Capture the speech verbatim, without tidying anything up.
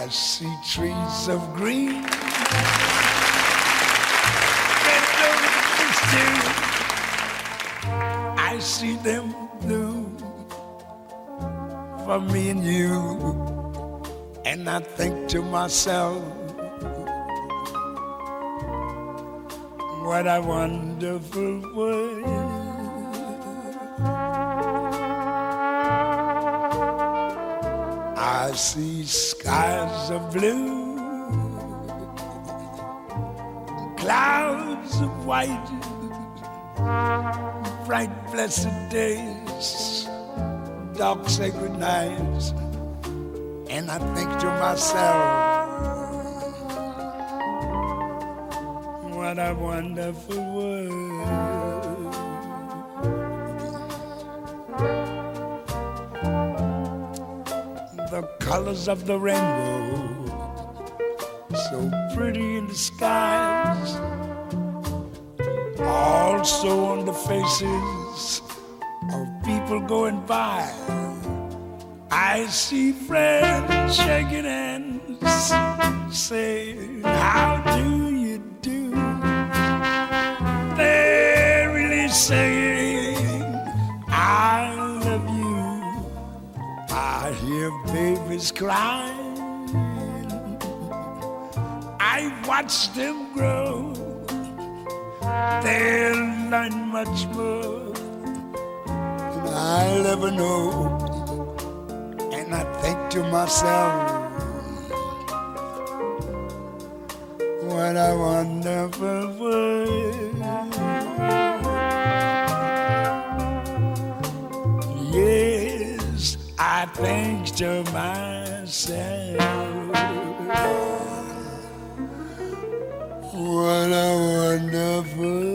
I see trees of green, red roses too. I see them blue for me and you. And I think to myself, what a wonderful world. I see skies of blue, clouds of white, bright blessed days, dark sacred nights. And I think to myself, what a wonderful world. The colors of the rainbow, so pretty in the skies, also on the faces of people going by. I see friends shaking hands, saying, how do you do? They're really saying, I love you. I hear babies crying. I watch them grow. They'll learn much more than I'll ever know. And I think to myself, what a wonderful world. Yes, I think to myself, what a wonderful